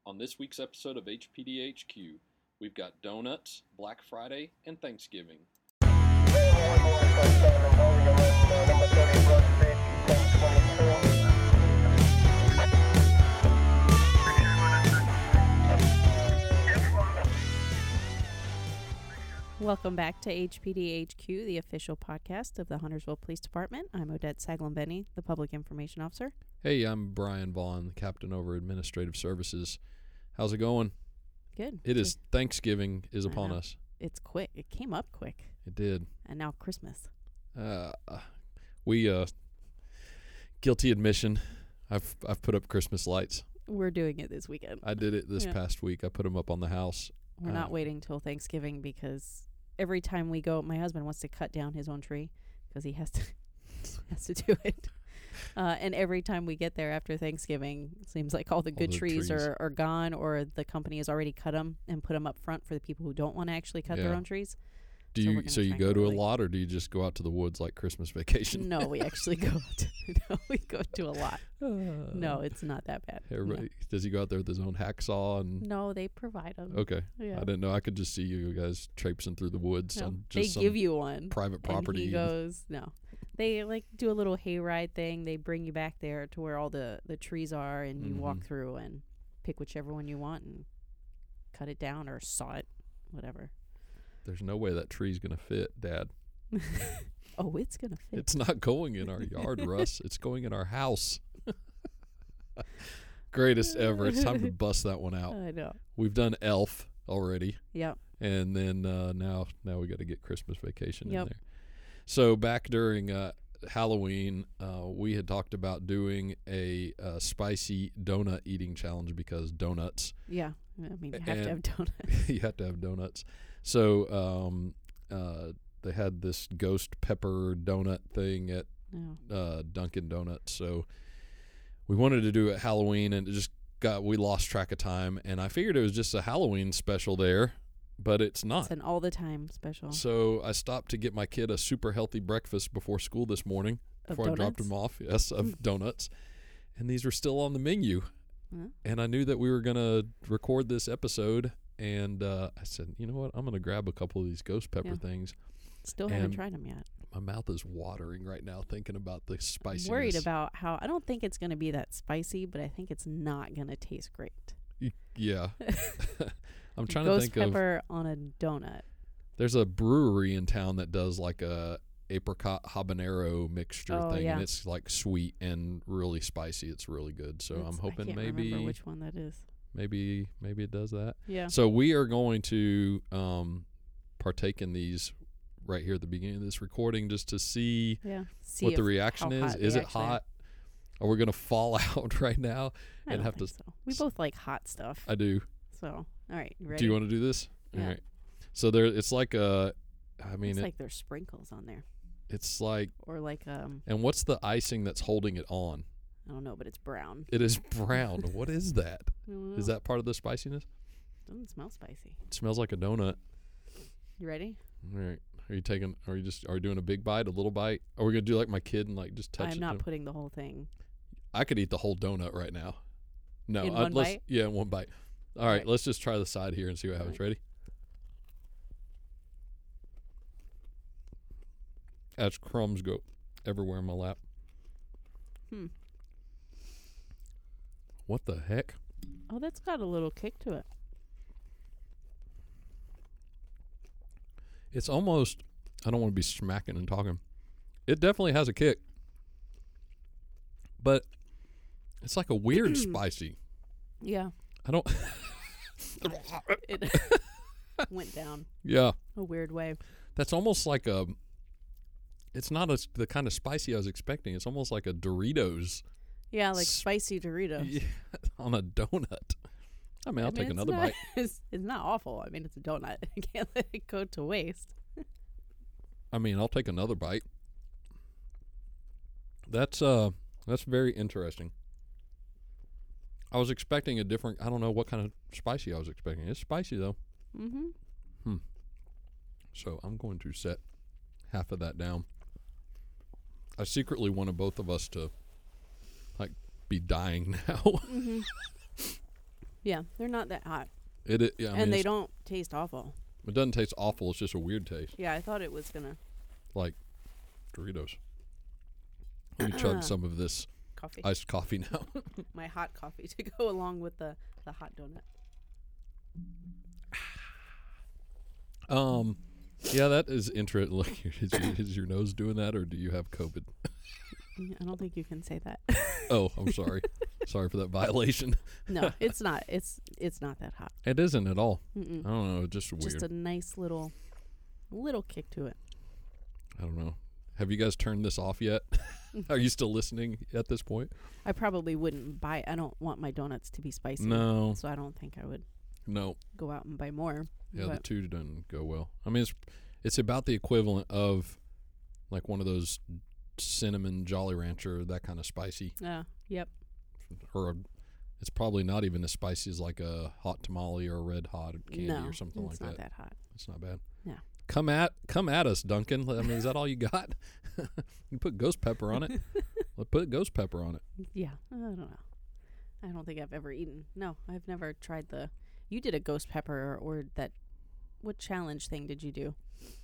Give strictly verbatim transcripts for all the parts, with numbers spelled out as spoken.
On this week's episode of H P D H Q, we've got donuts, Black Friday, and Thanksgiving. Welcome back to H P D H Q, the official podcast of the Huntersville Police Department. I'm Odette Saglin-Benny, the Public Information Officer. Hey, I'm Brian Vaughn, the Captain over Administrative Services. How's it going? Good. It is Thanksgiving is I upon know. us. It's quick. It came up quick. It did. And now Christmas. Uh, we, uh, guilty admission, I've I've put up Christmas lights. We're doing it this weekend. I did it this Yeah. past week. I put them up on the house. We're uh, not waiting till Thanksgiving because every time we go, my husband wants to cut down his own tree because he has to has to do it. Uh, and every time we get there after Thanksgiving, it seems like all the All good the trees, trees. Are, are gone, or the company has already cut them and put them up front for the people who don't want to actually cut their Yeah. own trees. Do So we're you gonna so you try and go go to a early. lot, or do you just go out to the woods like Christmas vacation? No, we actually go to, no, we go to a lot. Uh, No, it's not that bad. Everybody does he go out there with his own hacksaw and? No, they provide them. Okay, Yeah. I didn't know. I could just see you guys traipsing through the woods No, on they just some give you one. private property. And he goes, no. They like do a little hayride thing. They bring you back there to where all the, the trees are, and you walk Mhm. through and pick whichever one you want and cut it down or saw it, whatever. There's no way that tree's gonna fit, Dad. Oh, it's going to fit. It's not going in our yard, Russ. It's going in our house. Greatest ever. It's time to bust that one out. I know. We've done Elf already, Yep. and then uh, now now we got to get Christmas Vacation Yep. in there. So back during uh, Halloween, uh, we had talked about doing a uh, spicy donut eating challenge because donuts. Yeah. I mean, you have to have And- donuts. You have to have donuts. So um, uh, they had this ghost pepper donut thing at No. uh, Dunkin' Donuts. So we wanted to do it Halloween, and it just got we lost track of time. And I figured it was just a Halloween special there, but it's not. It's an all the time special. So I stopped to get my kid a super healthy breakfast before school this morning. Of Before I dropped donuts? him off, yes, of donuts. And these were still on the menu. Huh? And I knew that we were going to record this episode. And uh, I said, you know what? I'm going to grab a couple of these ghost pepper Yeah. things. Still haven't and tried them yet. My mouth is watering right now thinking about the spiciness. I'm worried about how I don't think it's going to be that spicy, but I think it's not going to taste great. Y- Yeah. I'm trying Ghost to think of. pepper on a donut. There's a brewery in town that does like a apricot habanero mixture Oh, thing, yeah. and it's like sweet and really spicy. It's really good. So It's- I'm hoping I can't maybe remember which one that is. maybe maybe it does that. Yeah. So we are going to um, partake in these right here at the beginning of this recording just to see Yeah. See what the if- reaction how is. hot Is they it actually are. hot? Are we going to fall out right now? I and don't have to think so. We both like hot stuff. I do. So, all right, you ready? Do you want to do this? Yeah. All right. So there, it's like a. I mean, it's it, like there's sprinkles on there, it's like. or like um, And what's the icing that's holding it on? I don't know, but it's brown. It is brown. What is that? I don't Is know. that part of the spiciness? Doesn't smell spicy. It smells like a donut. You ready? All right. Are you taking? Are you just? Are you doing a big bite, a little bite? Are we gonna do like my kid and like just touch I'm it? not No. putting the whole thing. I could eat the whole donut right now. No, In uh, one let's, bite? Yeah, in one bite. All right, Alright. let's just try the side here and see what happens. Alright. Ready? As crumbs go everywhere in my lap. Hmm. What the heck? Oh, that's got a little kick to it. It's almost. I don't want to be smacking and talking. It definitely has a kick, but it's like a weird spicy. Yeah. I don't. It went down Yeah, a weird way. that's almost like a. It's not a, the kind of spicy I was expecting. It's almost like a Doritos Yeah, like S- spicy Doritos. yeah, on a donut. I mean, I'll I mean, take it's another not- bite. It's, it's not awful. I mean, it's a donut. I can't let it go to waste. I mean, I'll take another bite. That's uh, that's very interesting. I was expecting a different. I don't know what kind of spicy I was expecting. It's spicy though. Mm-hmm. So I'm going to set half of that down. I secretly wanted both of us to, like, be dying now. Mm-hmm. Yeah, they're not that hot. It, it yeah, I and mean, they it's- don't taste awful. it doesn't taste awful. It's just a weird taste, Yeah, I thought it was going to like Doritos. Let me chug some of this coffee. iced coffee now. My hot coffee to go along with the, the hot donut. Um, yeah, that is interesting. Look, is, your- is your nose doing that, or do you have COVID? Mm, I don't think you can say that. Oh, I'm sorry. Sorry for that violation. No, it's not. It's it's not that hot. It isn't at all. Mm-mm. I don't know. Just weird. Just a nice little little kick to it. I don't know. Have you guys turned this off yet? Are you still listening at this point? I probably wouldn't buy. I don't want my donuts to be spicy. No. So I don't think I would No. go out and buy more. Yeah, the but two doesn't go well. I mean, it's it's about the equivalent of like one of those cinnamon Jolly Rancher, that kind of spicy, uh, yep. or a, it's probably not even as spicy as like a hot tamale or a red hot candy no, or something like it's not that. that hot. It's not bad. Yeah. Come at come at us, Duncan. I mean, is that all you got? You put ghost pepper on it. Well, put ghost pepper on it. Yeah, I don't know. I don't think I've ever eaten. No, I've never tried the. You did a ghost pepper or, or that. What challenge thing did you do?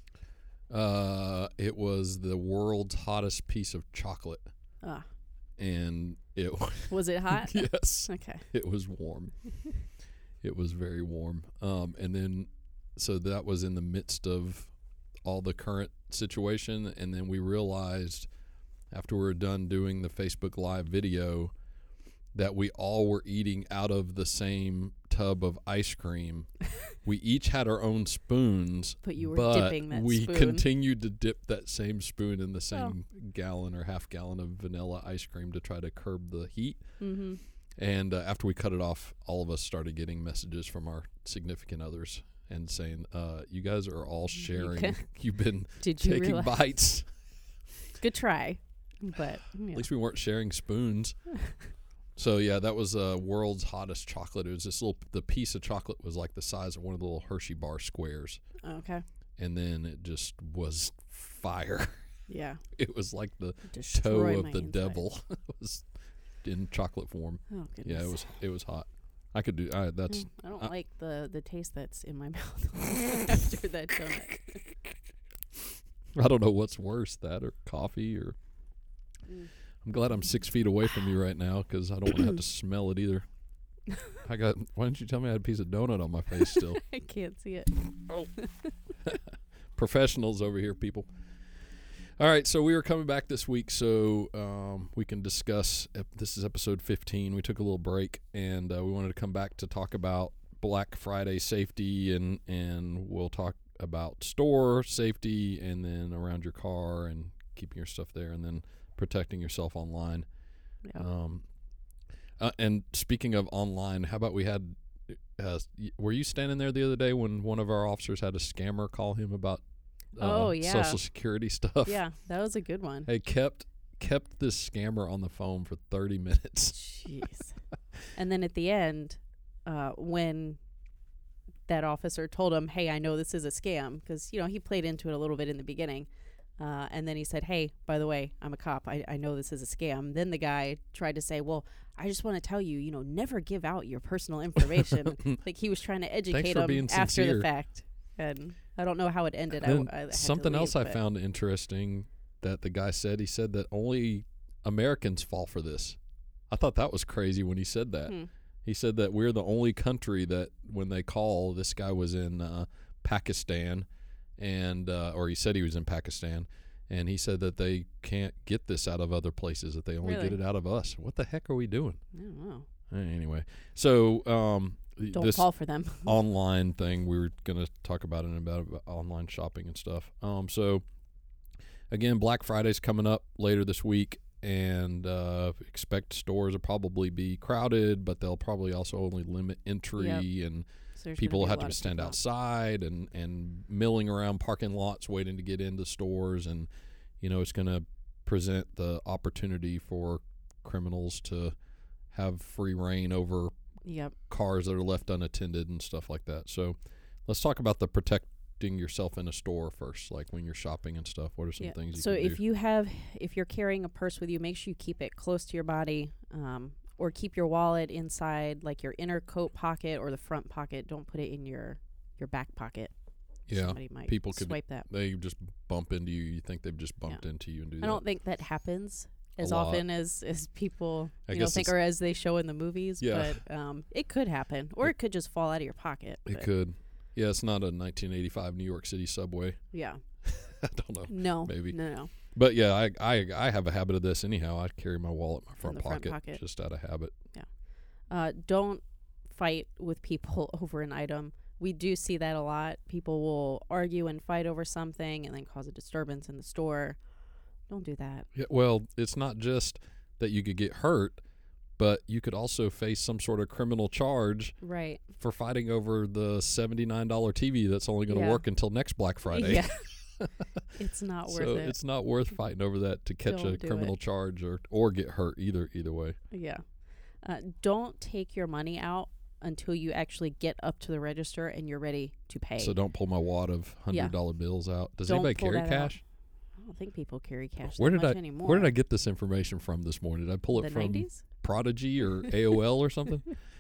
Uh, it was the world's hottest piece of chocolate, Ah, and it was it hot? yes, Okay. it was warm. It was very warm. Um, and then so that was in the midst of all the current situation, and then we realized after we were done doing the Facebook Live video that we all were eating out of the same tub of ice cream. We each had our own spoons, But you were but dipping that we spoon. continued to dip that same spoon in the same gallon or half gallon of vanilla ice cream to try to curb the heat. Mm-hmm. And uh, after we cut it off, all of us started getting messages from our significant others and saying, uh, you guys are all sharing. ca- You've been Did you taking realize? bites. Good try, but yeah. At least we weren't sharing spoons. So yeah, that was uh, world's hottest chocolate. It was this little. The piece of chocolate was like the size of one of the little Hershey bar squares, Okay. and then it just was fire. Yeah. It was like the toe Destroy of my the insides. devil. It was in chocolate form. Oh goodness. Yeah, it was. It was hot. I could do. I, that's. Mm, I don't uh, like the the taste that's in my mouth after that donut. I don't know what's worse, that or coffee or. Mm. I'm glad I'm six feet away from you right now because I don't want to have to smell it either. I got. Why didn't you tell me I had a piece of donut on my face still? I can't see it. Professionals over here, people. All right, so we were coming back this week, so um, we can discuss. Ep- this is episode fifteen. We took a little break, and uh, we wanted to come back to talk about Black Friday safety, and and we'll talk about store safety, and then around your car and keeping your stuff there, and then protecting yourself online. Yeah. Um, uh, and speaking of online, how about we had? Uh, y- were you standing there the other day when one of our officers had a scammer call him about uh, Oh, yeah. Social Security stuff? Yeah, that was a good one. Hey, kept kept this scammer on the phone for thirty minutes. Jeez. And then at the end, uh, when that officer told him, "Hey, I know this is a scam," because you know he played into it a little bit in the beginning. Uh, and then he said, "Hey, by the way, I'm a cop. I, I know this is a scam." Then the guy tried to say, "Well, I just want to tell you, you know, never give out your personal information." Like he was trying to educate for him being after sincere. the fact. And I don't know how it ended. I, And w- I had to something leave, else I but- found interesting that the guy said. He said that only Americans fall for this. I thought that was crazy when he said that. Hmm. He said that we're the only country that when they call, this guy was in uh, Pakistan, and uh, or he said he was in Pakistan, and he said that they can't get this out of other places, that they only Really? get it out of us. What the heck are we doing? I don't know. Anyway, so um, Don't this fall for them. online thing we were going to talk about in about, about online shopping and stuff. Um, so again, Black Friday's coming up later this week, and uh, expect stores will probably be crowded, but they'll probably also only limit entry, and So there's people will gonna have be a to lot of stand people out. outside and, and milling around parking lots waiting to get into stores, and you know it's going to present the opportunity for criminals to have free reign over Yep. cars that are left unattended and stuff like that. So let's talk about the protecting yourself in a store first, like when you're shopping and stuff. What are some Yeah. things you so can if do? you have if you're carrying a purse with you, make sure you keep it close to your body. Um, or keep your wallet inside like your inner coat pocket or the front pocket. Don't put it in your your back pocket. Yeah, Somebody might people could swipe that. they just bump into you. You think they've just bumped Yeah. into you and do I that. don't think that happens as lot. often as, as people I you know guess think it's- or as they show in the movies. Yeah. But um, it could happen, or It- it could just fall out of your pocket. It but could. Yeah, it's not a nineteen eighty-five New York City subway. Yeah. I don't know. No. Maybe. No. No. But yeah, I, I I have a habit of this anyhow. I carry my wallet in my front, the front pocket, pocket. just out of habit. Uh, don't fight with people over an item. We do see that a lot. People will argue and fight over something and then cause a disturbance in the store. Don't do that. Yeah, well, it's not just that you could get hurt, but you could also face some sort of criminal charge Right. for fighting over the seventy-nine dollar T V that's only going to Yeah. work until next Black Friday. Yeah. It's not worth so it. it's not worth fighting over that to catch Don't a do criminal it. charge or or get hurt either either way. Yeah. Uh, don't take your money out until you actually get up to the register and you're ready to pay. So don't pull my wad of hundred dollar bills out. Does Don't anybody pull carry that out. cash? I don't think people carry cash Where that did much I anymore. Where did I get this information from this morning? Did I pull it the from nineties? Prodigy or A O L or something?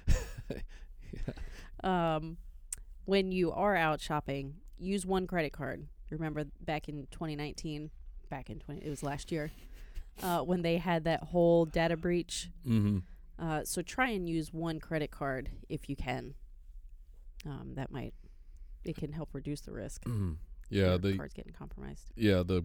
Um, when you are out shopping, use one credit card. Remember back in twenty nineteen, back in twenty, it was last year, uh, when they had that whole data breach. Mm-hmm. Uh, so try and use one credit card if you can. Um, that might it can help reduce the risk. Yeah, your the card's getting compromised. yeah the.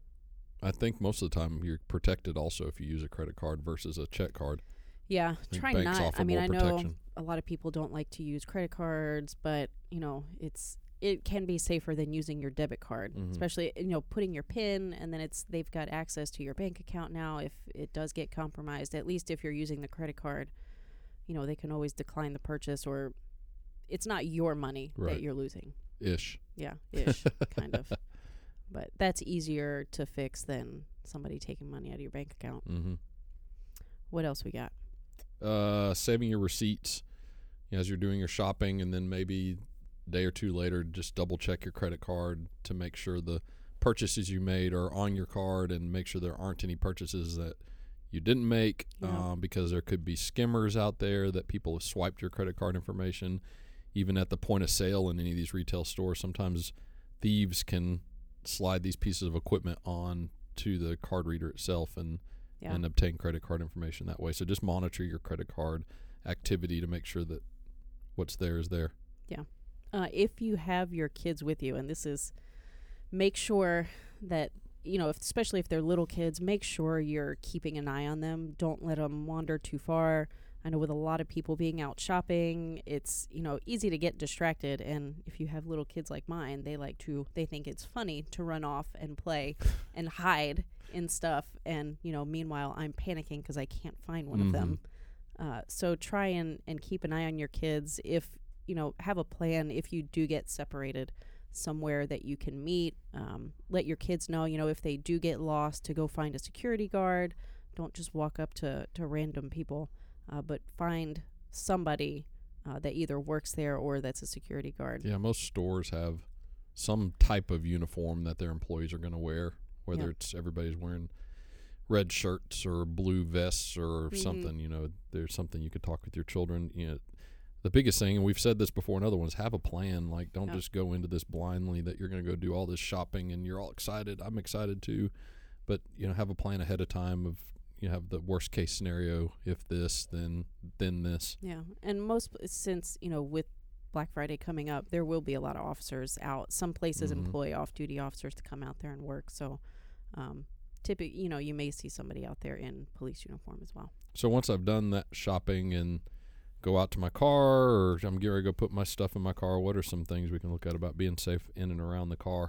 I think most of the time you're protected also if you use a credit card versus a check card. Yeah, I think try banks not. offer I mean, more I know protection. a lot of people don't like to use credit cards, but you know, it's it can be safer than using your debit card, Mhm. especially you know putting your PIN and then it's they've got access to your bank account now. If it does get compromised, at least if you're using the credit card, you know they can always decline the purchase, or it's not your money Right. that you're losing. Ish. Yeah, ish, kind of. But that's easier to fix than somebody taking money out of your bank account. Mm-hmm. What else we got? Uh, saving your receipts as you're doing your shopping, and then maybe a day or two later, just double check your credit card to make sure the purchases you made are on your card, and make sure there aren't any purchases that you didn't make, Yeah. um, because there could be skimmers out there that people have swiped your credit card information, even at the point of sale in any of these retail stores. Sometimes thieves can slide these pieces of equipment on to the card reader itself and Yeah. and obtain credit card information that way. So just monitor your credit card activity to make sure that what's there is there. Uh, if you have your kids with you, and this is, make sure that, you know, if, especially if they're little kids, make sure you're keeping an eye on them. Don't let them wander too far. I know with a lot of people being out shopping, it's, you know, easy to get distracted. And if you have little kids like mine, they like to, they think it's funny to run off and play and hide in stuff. And, you know, meanwhile, I'm panicking because I can't find one of them. Uh, so try and, and keep an eye on your kids. If, you know, have a plan if you do get separated somewhere that you can meet. Um, let your kids know, you know, if they do get lost, to go find a security guard. Don't just walk up to, to random people, uh, but find somebody uh, that either works there or that's a security guard. Yeah, most stores have some type of uniform that their employees are going to wear, whether Yeah. it's everybody's wearing red shirts or blue vests or Mhm. something. You know, there's something you could talk with your children. You know, the biggest thing, and we've said this before in other ones, have a plan. Like, don't Yeah. just go into this blindly that you're going to go do all this shopping and you're all excited. I'm excited too. But, you know, have a plan ahead of time of, you have the worst case scenario. If this, then, then this. Yeah, and most, since, you know, with Black Friday coming up, there will be a lot of officers out. Some places Mhm. employ off-duty officers to come out there and work. So, um, typically, you know, you may see somebody out there in police uniform as well. So once I've done that shopping and go out to my car, or I'm getting ready to go put my stuff in my car, what are some things we can look at about being safe in and around the car?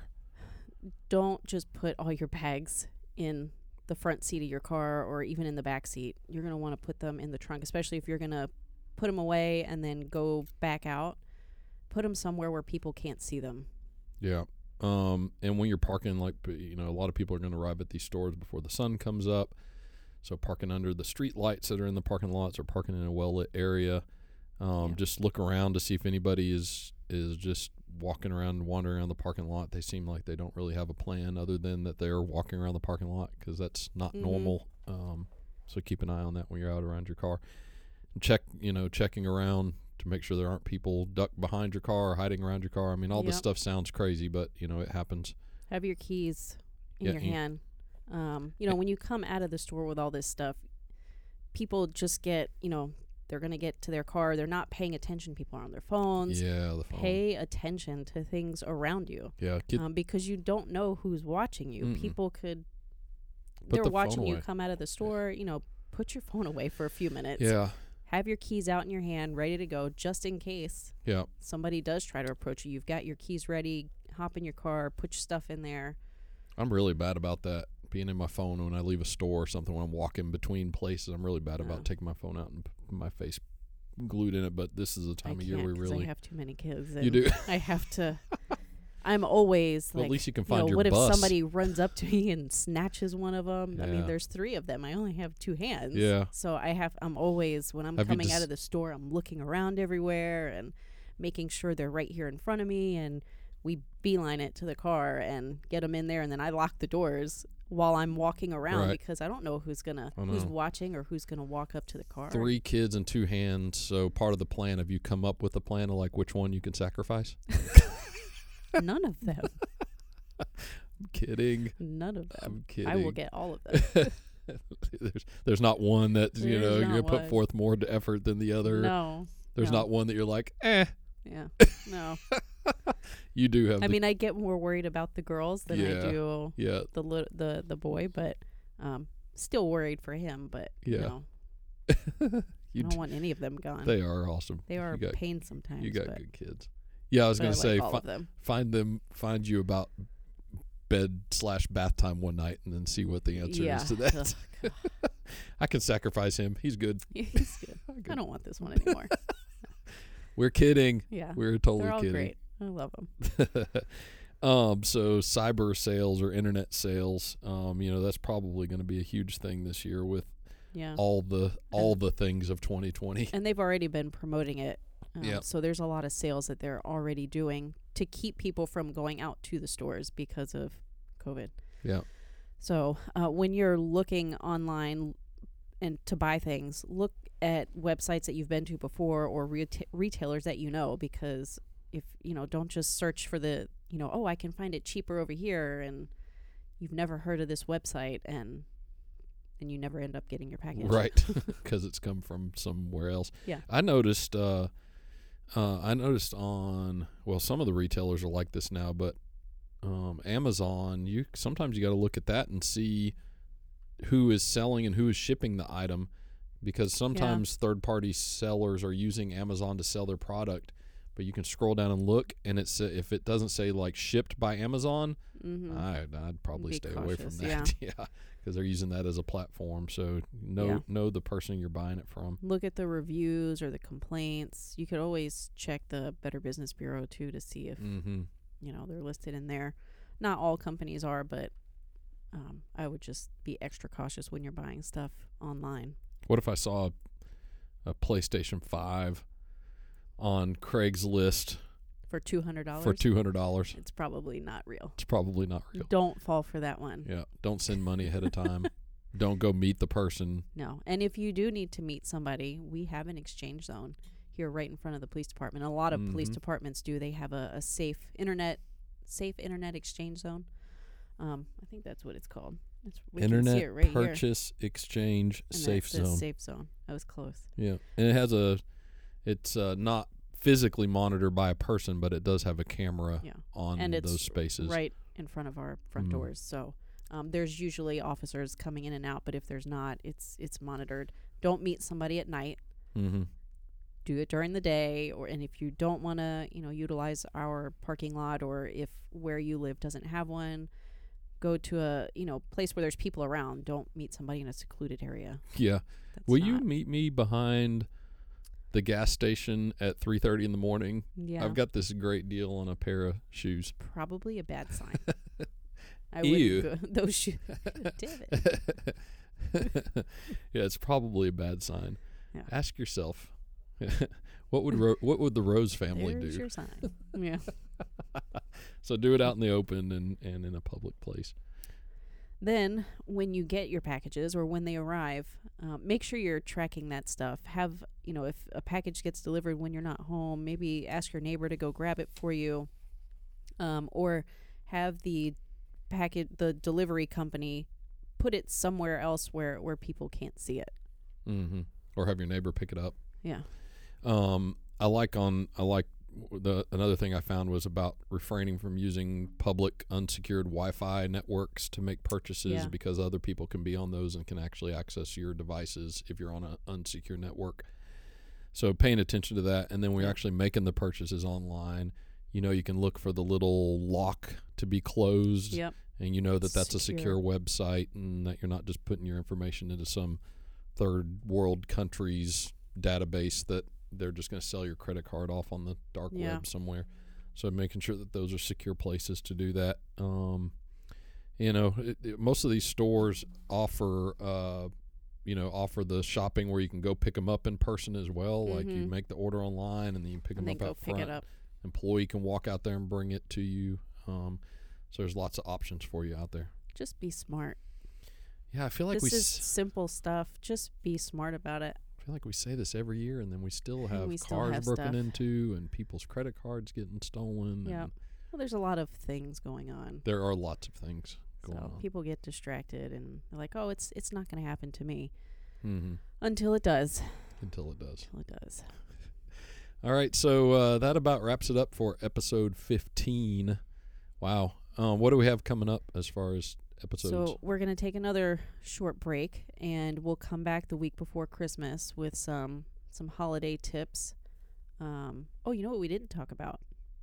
Don't just put all your bags in the front seat of your car or even in the back seat. You're going to want to put them in the trunk, especially if you're going to put them away and then go back out. Put them somewhere where people can't see them. Yeah. Um, and when you're parking, like, you know, a lot of people are going to arrive at these stores before the sun comes up. So parking under the street lights that are in the parking lots or parking in a well-lit area. Um, Yeah. Just look around to see if anybody is is just walking around, wandering around the parking lot. They seem like they don't really have a plan other than that they're walking around the parking lot, because that's not Mhm. normal. Um, so keep an eye on that when you're out around your car. check, you know, checking around to make sure there aren't people ducked behind your car or hiding around your car. I mean, all this Yep. stuff sounds crazy, but you know, it happens. Have your keys in Yeah, your you- hand. Um, you know, when you come out of the store with all this stuff, people just get, you know, they're going to get to their car. They're not paying attention. People are on their phones. Yeah, the phone. Pay attention to things around you, Yeah, get, um, because you don't know who's watching you. Mm-mm. People could, Put they're the phone watching you away. come out of the store. You know, put your phone away for a few minutes. yeah, Have your keys out in your hand, ready to go, just in case yeah. somebody does try to approach you. You've got your keys ready. Hop in your car, put your stuff in there. I'm really bad about that. Being in my phone when I leave a store or something, when I'm walking between places, I'm really bad Yeah. about taking my phone out and p- my face glued in it. But this is a time I of year can't we 'cause really. I have too many kids. You and do. I have to. I'm always Well, like, at least you can you find know, your what bus. if somebody runs up to me and snatches one of them? I Yeah. mean, there's three of them. I only have two hands. Yeah. So I have. I'm always when I'm Have you coming out dis- of the store, I'm looking around everywhere and making sure they're right here in front of me, and we beeline it to the car and get them in there, and then I lock the doors while I'm walking around Right. because I don't know who's gonna I who's know. watching or who's gonna walk up to the car. Three kids and two hands. So part of the plan. Have you come up with a plan of like which one you can sacrifice? None of them. I'm kidding. None of them. I'm kidding. I will get all of them. there's there's not one that you There's know you're gonna not put one. forth more d- effort than the other. No. There's no. not one that you're like, eh. Yeah. No. You do have. I the, mean, I get more worried about the girls than Yeah. I do yeah, the li- the the boy, but um, still worried for him. But Yeah. you know, you I don't d- want any of them gone. they are awesome. They are you got, a pain sometimes. you got but, good kids. Yeah, I was but gonna I say like all fi- of them. find them, find you about bed slash bath time one night, and then see what the answer Yeah. is to that. Ugh, God. I can sacrifice him. He's good. He's good. I don't want this one anymore. We're kidding. Yeah. We're totally They're all kidding. great. I love them. um, so cyber sales or internet sales, um, you know, that's probably going to be a huge thing this year with Yeah. all the all the things of twenty twenty. And they've already been promoting it. Um, Yep. So there's a lot of sales that they're already doing to keep people from going out to the stores because of COVID. Yeah. So uh, when you're looking online and to buy things, look at websites that you've been to before or reta- retailers that you know, because if you know, don't just search for the, you know, oh, I can find it cheaper over here, and you've never heard of this website, and and you never end up getting your package. Right, because it's come from somewhere else. Yeah. I noticed. Uh, uh, I noticed on well, some of the retailers are like this now, but um, Amazon, you sometimes you got to look at that and see who is selling and who is shipping the item, because sometimes third-party sellers are using Amazon to sell their product. But you can scroll down and look, and it's uh, if it doesn't say like shipped by Amazon, Mm-hmm. I, I'd probably Be stay away from cautious, that. Yeah, because they're using that as a platform. So know Yeah. know the person you're buying it from. Look at the reviews or the complaints. You could always check the Better Business Bureau too to see if Mm-hmm. you know they're listed in there. Not all companies are, but um, I would just be extra cautious when you're buying stuff online. What if I saw a, a PlayStation five on Craigslist For two hundred dollars, for two hundred dollars? it's probably not real. It's probably not real. Don't fall for that one. Yeah, don't send money ahead of time. Don't go meet the person. No. And if you do need to meet somebody, we have an exchange zone here right in front of the police department. A lot of police Mhm. departments do. They have a, a safe internet safe internet exchange zone. Um, I think that's what it's called. It's, we can see Internet it right here. purchase exchange And safe that says zone. Safe zone. I was close. Yeah, and it has a. It's uh, not physically monitored by a person, but it does have a camera Yeah. on And it's those spaces. right in front of our front Mm. doors. So um, there's usually officers coming in and out, but if there's not, it's it's monitored. Don't meet somebody at night. Mm-hmm. Do it during the day, or and if you don't want to, you know, utilize our parking lot, or if where you live doesn't have one, go to a you know place where there's people around. Don't meet somebody in a secluded area. Yeah. That's Will you not- meet me behind the gas station at three thirty in the morning? Yeah, I've got this great deal on a pair of shoes. probably a bad sign. I Ew. wouldn't go those shoes. Damn it. Yeah, it's probably a bad sign. Yeah. Ask yourself, what would Ro- what would the Rose family There's do? your sign. Yeah. So do it out in the open and, and in a public place. Then, when you get your packages or when they arrive, uh, make sure you're tracking that stuff. Have, you know, if a package gets delivered when you're not home, maybe ask your neighbor to go grab it for you, um, or have the package, the delivery company, put it somewhere else where, where people can't see it. Mm-hmm. Or have your neighbor pick it up. Yeah. Um, I like on I like the another thing I found was about refraining from using public unsecured Wi-Fi networks to make purchases Yeah. because other people can be on those and can actually access your devices if you're on an unsecured network. So paying attention to that, and then we're Yeah. actually making the purchases online. You know, you can look for the little lock to be closed, Yep. and you know that that's a secure Secure. website, and that you're not just putting your information into some third world country's database that they're just going to sell your credit card off on the dark Yeah. web somewhere. So making sure that those are secure places to do that. Um, you know, it, it, most of these stores offer, uh, you know, offer the shopping where you can go pick them up in person as well. Like you Mhm. make the order online and then you pick And them then up go out pick front. it up. Employee can walk out there and bring it to you. Um, so there's lots of options for you out there. Just be smart. Yeah, I feel like this we is s- simple stuff. Just be smart about it. I feel like we say this every year, and then we still And have we still cars have broken stuff. into and people's credit cards getting stolen. Yeah. and Well, there's a lot of things going on. there are lots of things going So on. people get distracted and they're like, "Oh, it's it's not going to happen to me," Mm-hmm. until it does. Until it does. Until it does. All right, so uh, that about wraps it up for episode fifteen. Wow. Um, what do we have coming up as far as episodes? So we're going to take another short break, and we'll come back the week before Christmas with some some holiday tips. Um, oh, you know what we didn't talk about?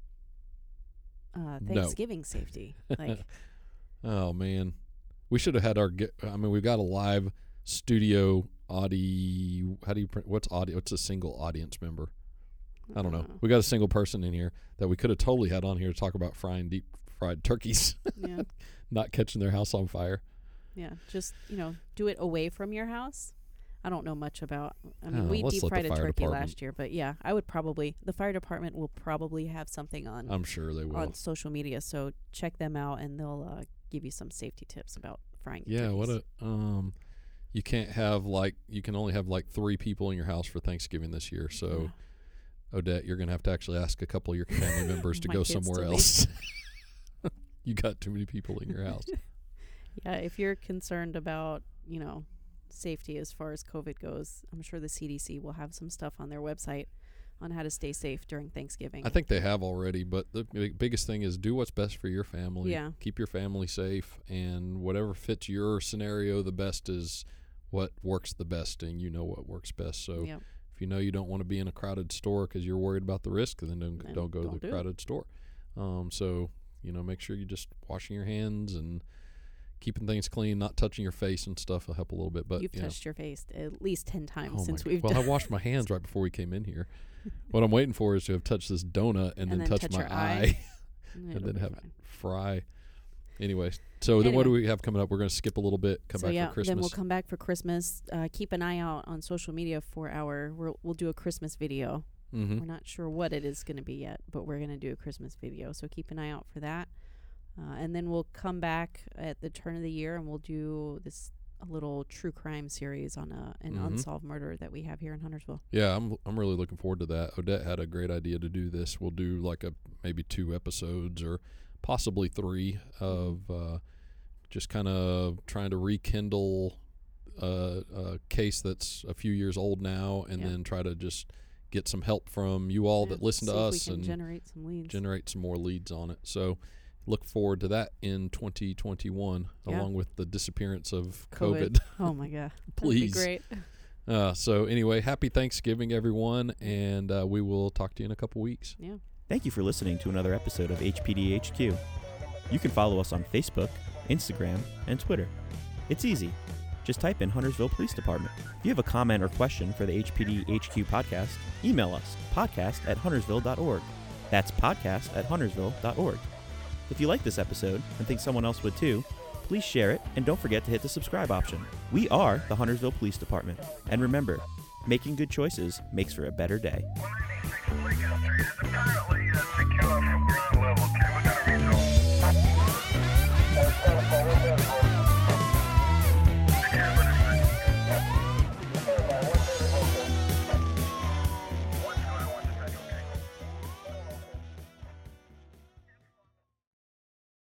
Uh, No. Thanksgiving safety. Like, Oh man, we should have had our. Ge- I mean, we've got a live studio audio. How do you? Pr- what's audio? What's a single audience member? I don't know. uh, We got a single person in here that we could have totally had on here to talk about frying deep fried turkeys, Yeah, not catching their house on fire. yeah. Just you know, do it away from your house. I don't know much about. I mean, Oh, we let's deep let the fried a fire turkey department- last year, but yeah, I would probably. The fire department will probably have something on I'm sure they will. on social media, so check them out, and they'll uh, give you some safety tips about frying. Yeah, what turkeys. a um you can't have like you can only have like three people in your house for Thanksgiving this year. So Odette, you're gonna have to actually ask a couple of your family members to My go kids somewhere to leave. else. You got too many people in your house. Yeah, if you're concerned about, you know, safety as far as COVID goes, I'm sure the C D C will have some stuff on their website on how to stay safe during Thanksgiving. I think they have already, but the big, biggest thing is do what's best for your family. Yeah. Keep your family safe, and whatever fits your scenario the best is what works the best, and you know what works best. So Yep. if you know you don't want to be in a crowded store because you're worried about the risk, then don't, Then don't go don't to do the it. crowded store. Um, so, you know, make sure you're just washing your hands and keeping things clean, not touching your face and stuff will help a little bit. But You've you know. touched your face at least ten times Oh my since God. we've well, done I washed my hands right before we came in here. What I'm waiting for is to have touched this donut and, And then, then touch, touch my your eye, eye. and It'll then be have fine. fry. Anyway, so then what do Anyway. we have coming up? We're going to skip a little bit, come so back yeah, for Christmas. then we'll come back for Christmas. Uh, keep an eye out on social media for our. We'll, we'll do a Christmas video. mm-hmm. We're not sure what it is going to be yet, but we're going to do a Christmas video. So keep an eye out for that. Uh, and then we'll come back at the turn of the year and we'll do this a little true crime series on a, an Mhm. unsolved murder that we have here in Huntersville. Yeah, I'm I'm really looking forward to that. Odette had a great idea to do this. We'll do like a maybe two episodes or possibly three of uh, just kind of trying to rekindle a, a case that's a few years old now, and Yeah. then try to just get some help from you all Yeah, that listen to see if us we can and generate some leads. generate some more leads on it. So look forward to that in twenty twenty-one, Yeah. along with the disappearance of COVID. COVID. Oh my god, Please. That'd be great. Uh, so anyway, happy Thanksgiving, everyone, and uh, we will talk to you in a couple weeks. Yeah. Thank you for listening to another episode of H P D H Q. You can follow us on Facebook, Instagram, and Twitter. It's easy. Just type in Huntersville Police Department. If you have a comment or question for the H P D H Q podcast, email us, podcast at huntersville dot org. That's podcast at huntersville dot org. If you like this episode and think someone else would too, please share it and don't forget to hit the subscribe option. We are the Huntersville Police Department. And remember, making good choices makes for a better day. Wake up.